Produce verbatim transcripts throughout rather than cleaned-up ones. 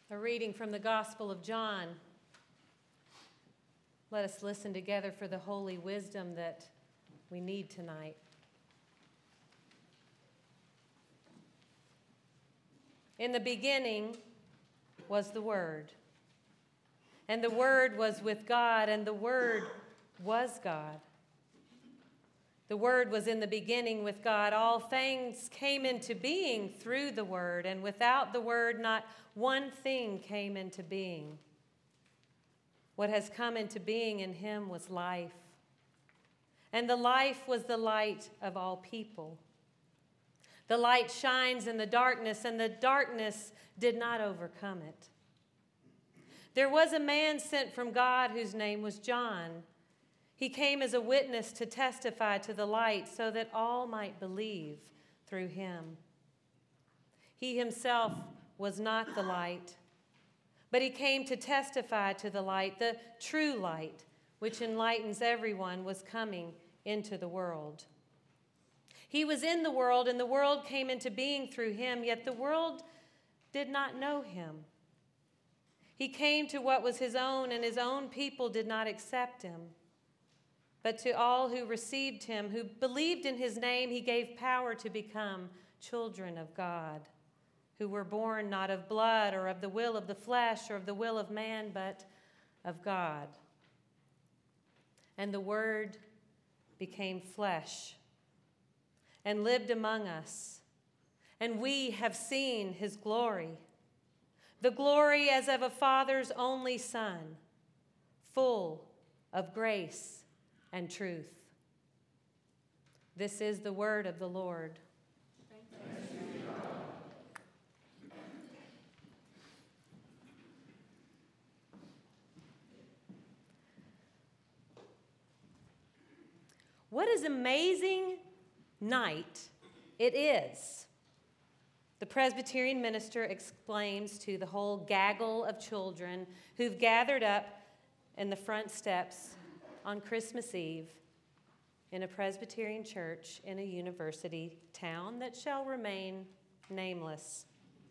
A reading from the Gospel of John. Let us listen together for the holy wisdom that we need tonight. In the beginning was the Word, and the Word was with God, and the Word was God. The Word was in the beginning with God. All things came into being through the Word, and without the Word, not one thing came into being. What has come into being in him was life, and the life was the light of all people. The light shines in the darkness, and the darkness did not overcome it. There was a man sent from God whose name was John. He came as a witness to testify to the light so that all might believe through him. He himself was not the light, but he came to testify to the light, the true light, which enlightens everyone, was coming into the world. He was in the world, and the world came into being through him, yet the world did not know him. He came to what was his own, and his own people did not accept him. But to all who received him, who believed in his name, he gave power to become children of God, who were born not of blood or of the will of the flesh or of the will of man, but of God. And the Word became flesh and lived among us, and we have seen his glory, the glory as of a Father's only Son, full of grace and truth. This is the word of the Lord. Thanks be to God. What an amazing night it is. The Presbyterian minister explains to the whole gaggle of children who've gathered up in the front steps on Christmas Eve in a Presbyterian church in a university town that shall remain nameless.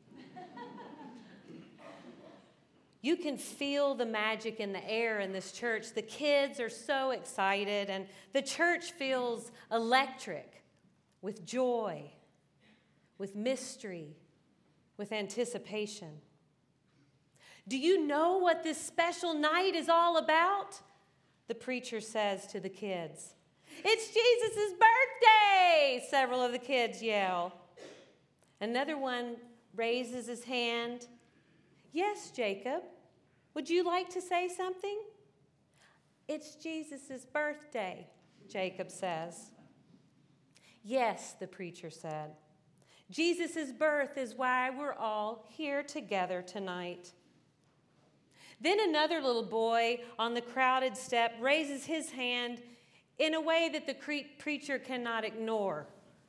You can feel the magic in the air in this church. The kids are so excited, and the church feels electric with joy, with mystery, with anticipation. Do you know what this special night is all about? The preacher says to the kids. It's Jesus' birthday, several of the kids yell. Another one raises his hand. Yes, Jacob, would you like to say something? It's Jesus' birthday, Jacob says. Yes, the preacher said. Jesus' birth is why we're all here together tonight. Then another little boy on the crowded step raises his hand in a way that the cre- preacher cannot ignore.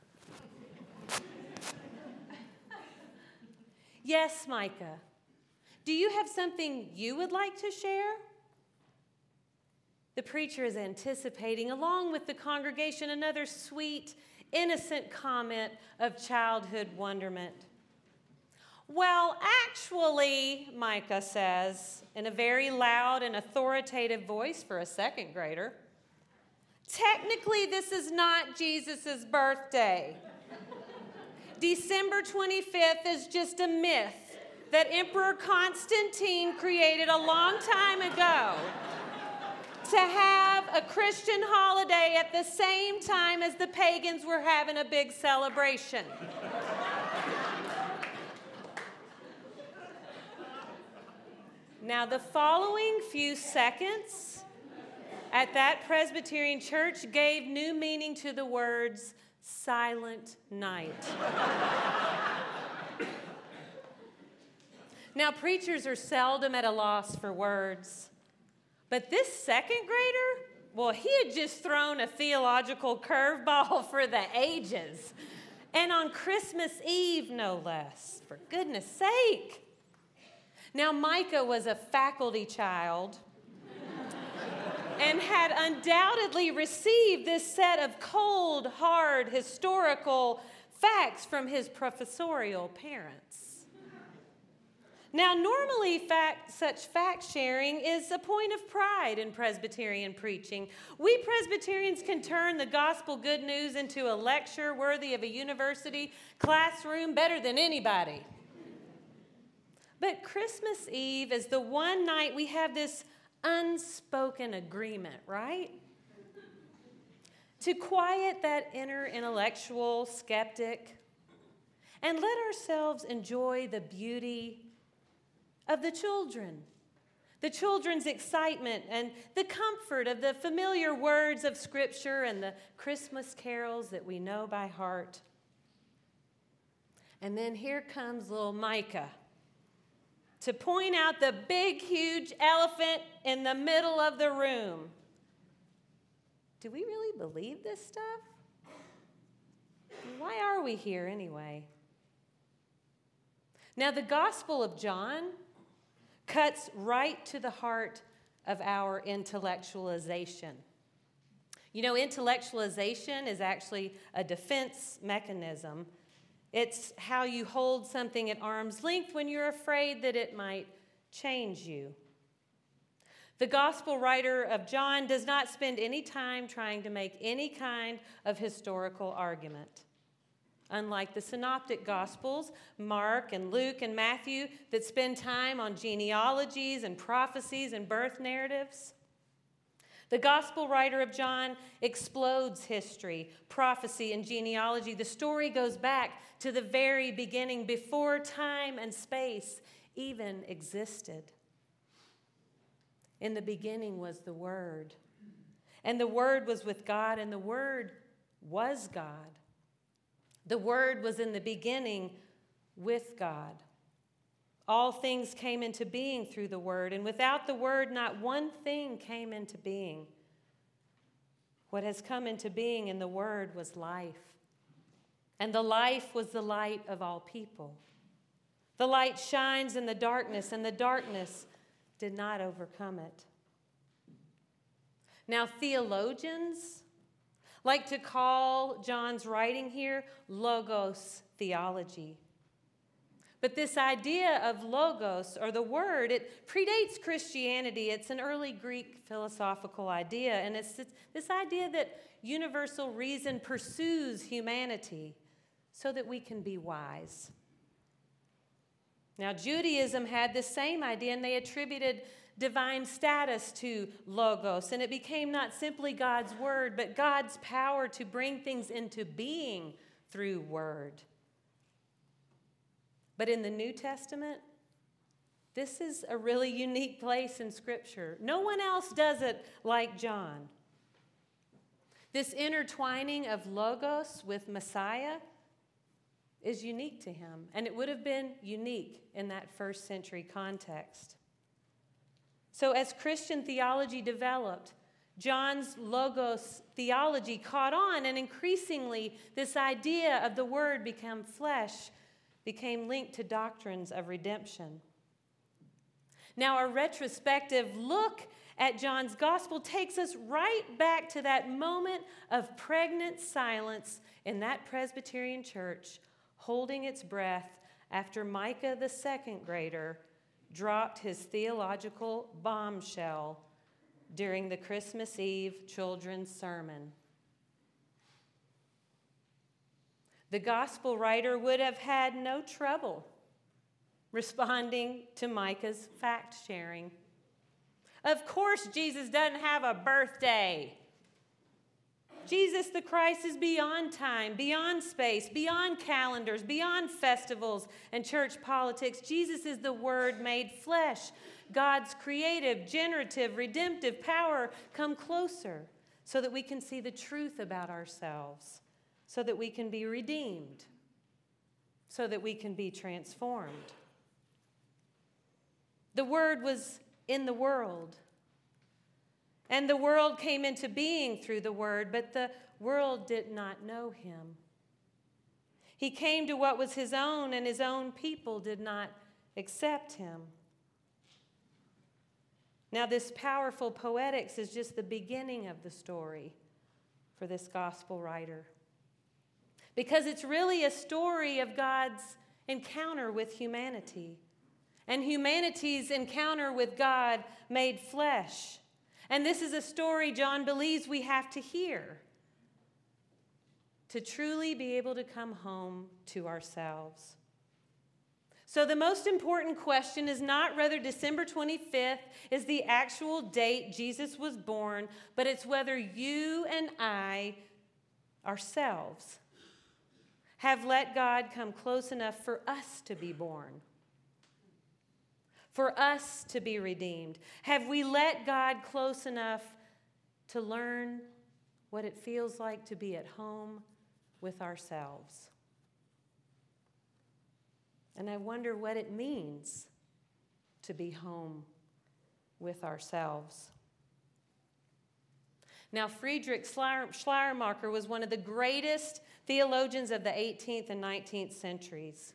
Yes, Micah, do you have something you would like to share? The preacher is anticipating, along with the congregation, another sweet, innocent comment of childhood wonderment. Well, actually, Micah says, in a very loud and authoritative voice for a second grader, technically this is not Jesus' birthday. December twenty-fifth is just a myth that Emperor Constantine created a long time ago to have a Christian holiday at the same time as the pagans were having a big celebration. Now, the following few seconds at that Presbyterian church gave new meaning to the words silent night. Now, preachers are seldom at a loss for words, but this second grader, well, he had just thrown a theological curveball for the ages, and on Christmas Eve, no less, for goodness sake. Now, Micah was a faculty child and had undoubtedly received this set of cold, hard, historical facts from his professorial parents. Now, normally, fact, such fact sharing is a point of pride in Presbyterian preaching. We Presbyterians can turn the gospel good news into a lecture worthy of a university classroom better than anybody. But Christmas Eve is the one night we have this unspoken agreement, right? To quiet that inner intellectual skeptic and let ourselves enjoy the beauty of the children, the children's excitement and the comfort of the familiar words of Scripture and the Christmas carols that we know by heart. And then here comes little Micah to point out the big, huge elephant in the middle of the room. Do we really believe this stuff? Why are we here anyway? Now, the Gospel of John cuts right to the heart of our intellectualization. You know, intellectualization is actually a defense mechanism. It's how you hold something at arm's length when you're afraid that it might change you. The gospel writer of John does not spend any time trying to make any kind of historical argument. Unlike the synoptic gospels, Mark and Luke and Matthew, that spend time on genealogies and prophecies and birth narratives, the gospel writer of John explodes history, prophecy, and genealogy. The story goes back to the very beginning, before time and space even existed. In the beginning was the Word, and the Word was with God, and the Word was God. The Word was in the beginning with God. All things came into being through the Word, and without the Word, not one thing came into being. What has come into being in the Word was life, and the life was the light of all people. The light shines in the darkness, and the darkness did not overcome it. Now, theologians like to call John's writing here logos theology. But this idea of logos, or the word, it predates Christianity. It's an early Greek philosophical idea, and it's this idea that universal reason pursues humanity so that we can be wise. Now, Judaism had this same idea, and they attributed divine status to logos, and it became not simply God's word, but God's power to bring things into being through word. But in the New Testament, this is a really unique place in Scripture. No one else does it like John. This intertwining of logos with Messiah is unique to him, and it would have been unique in that first century context. So as Christian theology developed, John's logos theology caught on, and increasingly this idea of the Word become flesh became linked to doctrines of redemption. Now, a retrospective look at John's gospel takes us right back to that moment of pregnant silence in that Presbyterian church, holding its breath after Micah, the second grader, dropped his theological bombshell during the Christmas Eve children's sermon. The gospel writer would have had no trouble responding to Micah's fact sharing. Of course, Jesus doesn't have a birthday. Jesus the Christ is beyond time, beyond space, beyond calendars, beyond festivals and church politics. Jesus is the Word made flesh. God's creative, generative, redemptive power come closer so that we can see the truth about ourselves, so that we can be redeemed, so that we can be transformed. The Word was in the world, and the world came into being through the Word, but the world did not know him. He came to what was his own, and his own people did not accept him. Now, this powerful poetics is just the beginning of the story for this gospel writer, because it's really a story of God's encounter with humanity and humanity's encounter with God made flesh. And this is a story John believes we have to hear to truly be able to come home to ourselves. So the most important question is not whether December twenty-fifth is the actual date Jesus was born, but it's whether you and I, ourselves, have let God come close enough for us to be born, for us to be redeemed. Have we let God close enough to learn what it feels like to be at home with ourselves? And I wonder what it means to be home with ourselves. Now, Friedrich Schleiermacher was one of the greatest theologians of the eighteenth and nineteenth centuries.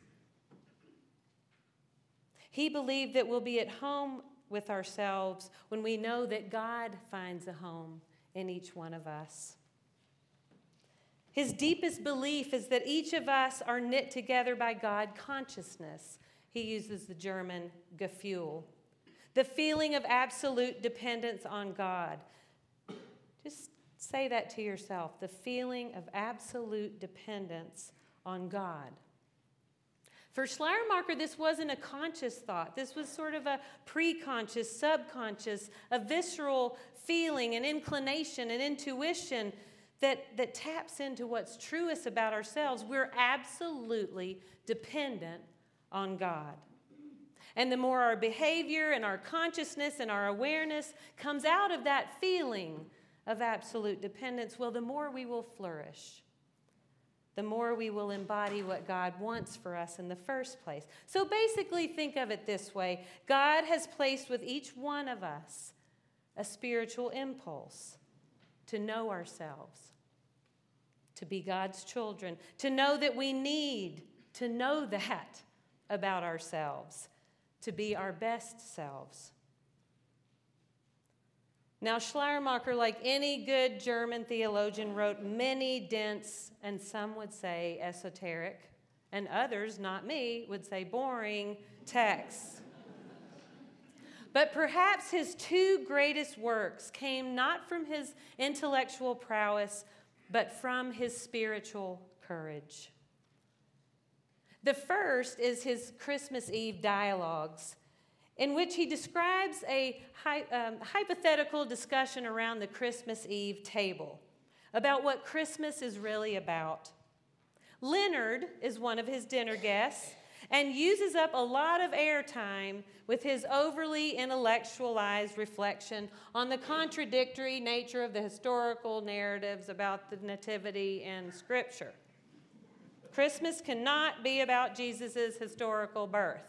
He believed that we'll be at home with ourselves when we know that God finds a home in each one of us. His deepest belief is that each of us are knit together by God consciousness. He uses the German Gefühl, the feeling of absolute dependence on God. Just say that to yourself, the feeling of absolute dependence on God. For Schleiermacher, this wasn't a conscious thought. This was sort of a pre-conscious, subconscious, a visceral feeling, an inclination, an intuition that, that taps into what's truest about ourselves. We're absolutely dependent on God. And the more our behavior and our consciousness and our awareness comes out of that feeling of absolute dependence, well, the more we will flourish. The more we will embody what God wants for us in the first place. So basically, think of it this way. God has placed with each one of us a spiritual impulse to know ourselves, to be God's children, to know that we need to know that about ourselves, to be our best selves. Now, Schleiermacher, like any good German theologian, wrote many dense, and some would say esoteric, and others, not me, would say boring texts. But perhaps his two greatest works came not from his intellectual prowess, but from his spiritual courage. The first is his Christmas Eve dialogues, in which he describes a hy- um, hypothetical discussion around the Christmas Eve table about what Christmas is really about. Leonard is one of his dinner guests and uses up a lot of airtime with his overly intellectualized reflection on the contradictory nature of the historical narratives about the Nativity in Scripture. Christmas cannot be about Jesus' historical birth.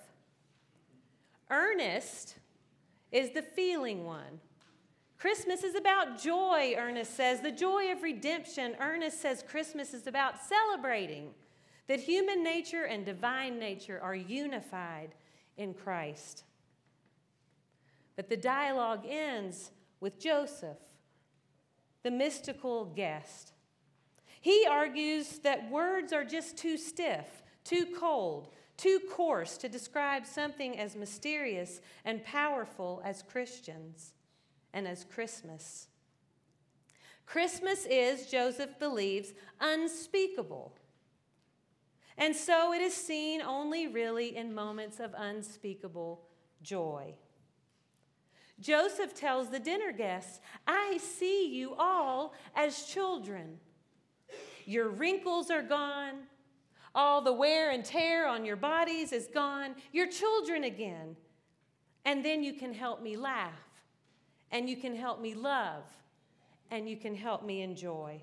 Ernest is the feeling one. Christmas is about joy, Ernest says, the joy of redemption. Ernest says Christmas is about celebrating that human nature and divine nature are unified in Christ. But the dialogue ends with Joseph, the mystical guest. He argues that words are just too stiff, too cold, too coarse to describe something as mysterious and powerful as Christians and as Christmas. Christmas is, Joseph believes, unspeakable. And so it is seen only really in moments of unspeakable joy. Joseph tells the dinner guests, I see you all as children. Your wrinkles are gone. All the wear and tear on your bodies is gone. You're children again. And then you can help me laugh. And you can help me love. And you can help me enjoy.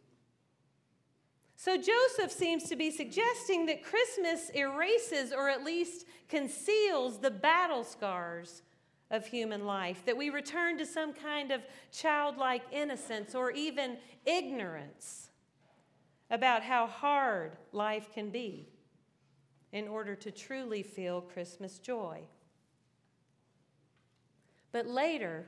So Joseph seems to be suggesting that Christmas erases or at least conceals the battle scars of human life, that we return to some kind of childlike innocence or even ignorance about how hard life can be in order to truly feel Christmas joy. But later,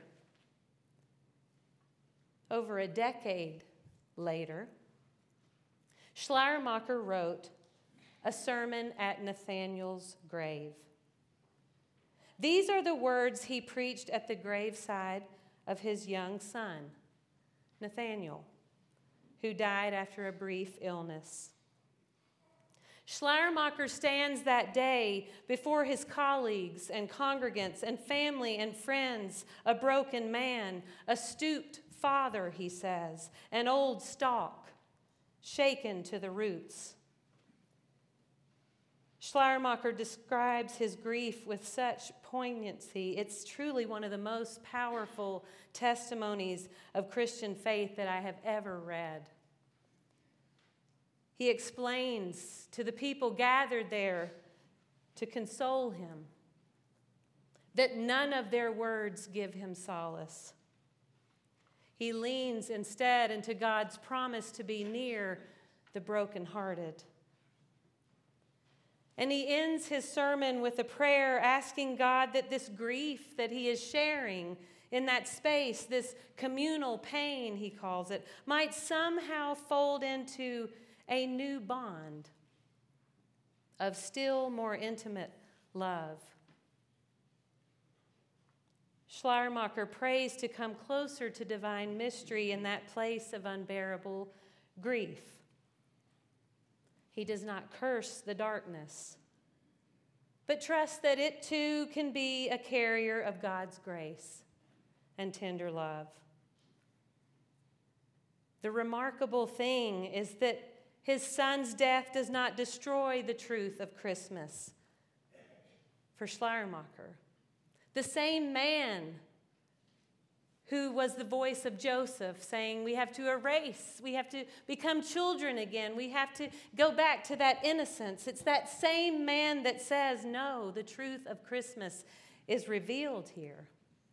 over a decade later, Schleiermacher wrote a sermon at Nathanael's grave. These are the words he preached at the graveside of his young son, Nathanael, who died after a brief illness. Schleiermacher stands that day before his colleagues and congregants and family and friends, a broken man, a stooped father, he says, an old stalk, shaken to the roots. Schleiermacher describes his grief with such poignancy. It's truly one of the most powerful testimonies of Christian faith that I have ever read. He explains to the people gathered there to console him that none of their words give him solace. He leans instead into God's promise to be near the brokenhearted. And he ends his sermon with a prayer asking God that this grief that he is sharing in that space, this communal pain, he calls it, might somehow fold into a new bond of still more intimate love. Schleiermacher prays to come closer to divine mystery in that place of unbearable grief. He does not curse the darkness, but trusts that it too can be a carrier of God's grace and tender love. The remarkable thing is that his son's death does not destroy the truth of Christmas. For Schleiermacher, the same man who was the voice of Joseph saying we have to erase, we have to become children again, we have to go back to that innocence. It's that same man that says, no, the truth of Christmas is revealed here.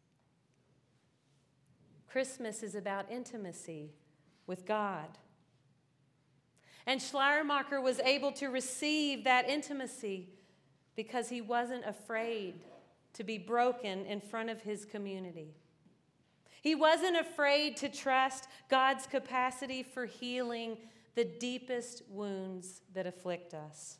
Christmas is about intimacy with God. And Schleiermacher was able to receive that intimacy because he wasn't afraid to be broken in front of his community. He wasn't afraid to trust God's capacity for healing the deepest wounds that afflict us.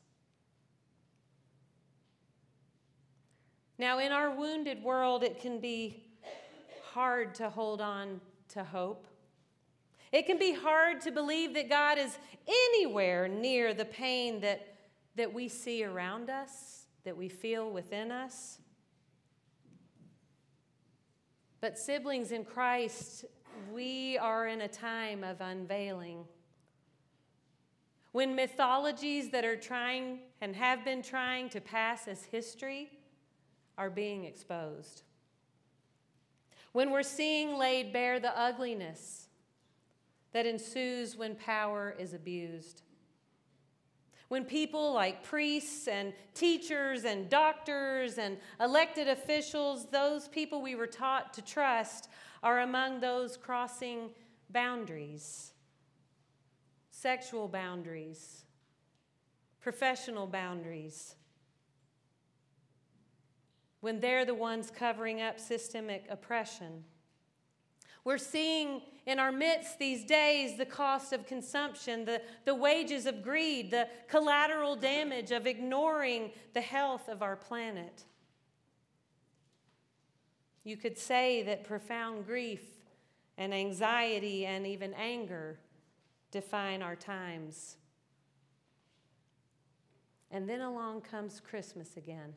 Now, in our wounded world, it can be hard to hold on to hope. It can be hard to believe that God is anywhere near the pain that, that we see around us, that we feel within us. But siblings in Christ, we are in a time of unveiling. When mythologies that are trying and have been trying to pass as history are being exposed. When we're seeing laid bare the ugliness that ensues when power is abused. When people like priests and teachers and doctors and elected officials, those people we were taught to trust, are among those crossing boundaries, sexual boundaries, professional boundaries, when they're the ones covering up systemic oppression. We're seeing in our midst these days the cost of consumption, the, the wages of greed, the collateral damage of ignoring the health of our planet. You could say that profound grief and anxiety and even anger define our times. And then along comes Christmas again.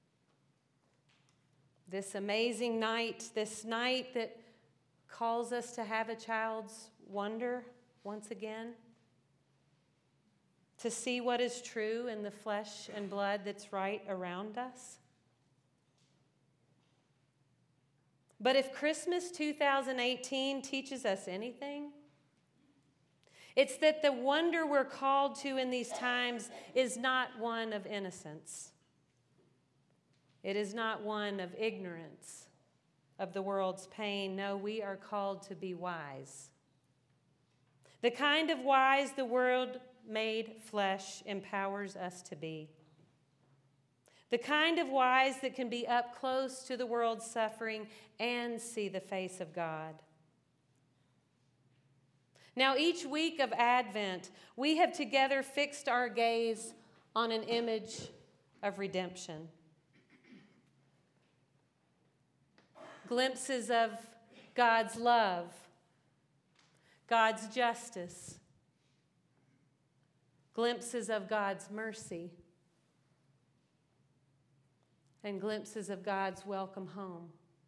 This amazing night, this night that calls us to have a child's wonder once again, to see what is true in the flesh and blood that's right around us. But if Christmas two thousand eighteen teaches us anything, it's that the wonder we're called to in these times is not one of innocence. It is not one of ignorance of the world's pain. No, we are called to be wise. The kind of wise the world made flesh empowers us to be. The kind of wise that can be up close to the world's suffering and see the face of God. Now, each week of Advent, we have together fixed our gaze on an image of redemption. glimpses of God's love, God's justice, glimpses of God's mercy, and glimpses of God's welcome home.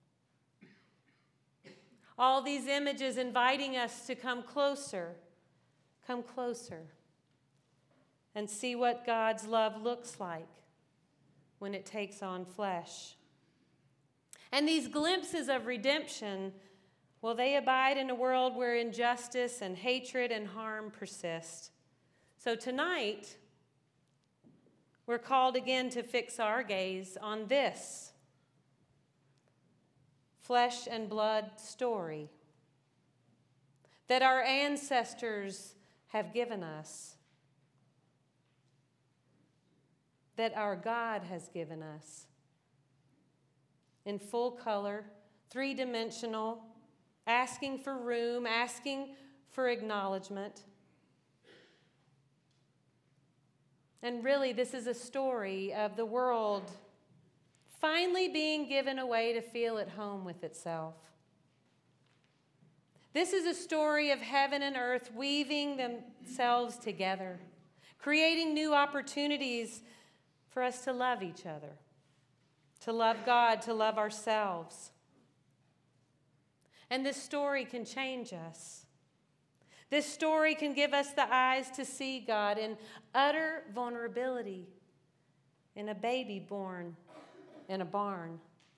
All these images inviting us to come closer, come closer, and see what God's love looks like when it takes on flesh. And these glimpses of redemption, well, they abide in a world where injustice and hatred and harm persist. So tonight, we're called again to fix our gaze on this flesh and blood story that our ancestors have given us, that our God has given us, in full color, three-dimensional, asking for room, asking for acknowledgement. And really, this is a story of the world finally being given a way to feel at home with itself. This is a story of heaven and earth weaving themselves together, creating new opportunities for us to love each other, to love God, to love ourselves. And this story can change us. This story can give us the eyes to see God in utter vulnerability, in a baby born in a barn.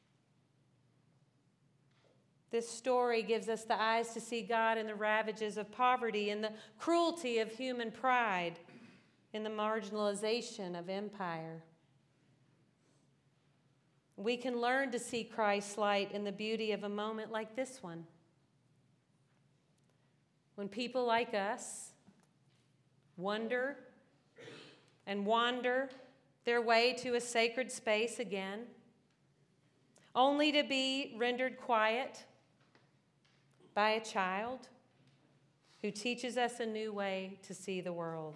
This story gives us the eyes to see God in the ravages of poverty, in the cruelty of human pride, in the marginalization of empire. We can learn to see Christ's light in the beauty of a moment like this one, when people like us wonder and wander their way to a sacred space again, only to be rendered quiet by a child who teaches us a new way to see the world.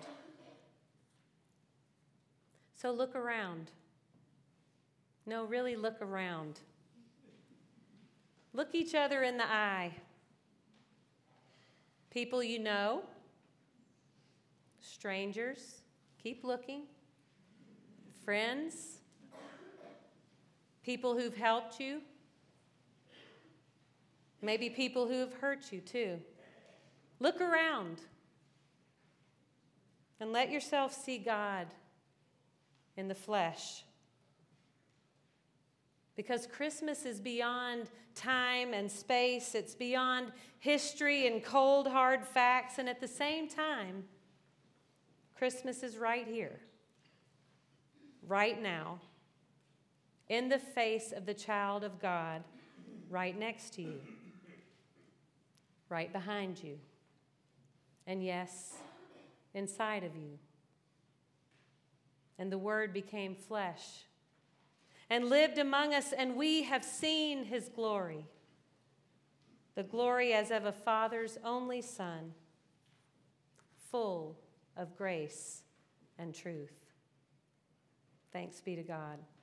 So look around. No, really look around. Look each other in the eye. People you know, strangers, keep looking, friends, people who've helped you, maybe people who have hurt you too. Look around and let yourself see God in the flesh. Because Christmas is beyond time and space. It's beyond history and cold, hard facts. And at the same time, Christmas is right here, right now, in the face of the child of God, right next to you, right behind you, and yes, inside of you. And the Word became flesh and lived among us, and we have seen his glory, the glory as of a Father's only Son, full of grace and truth. Thanks be to God.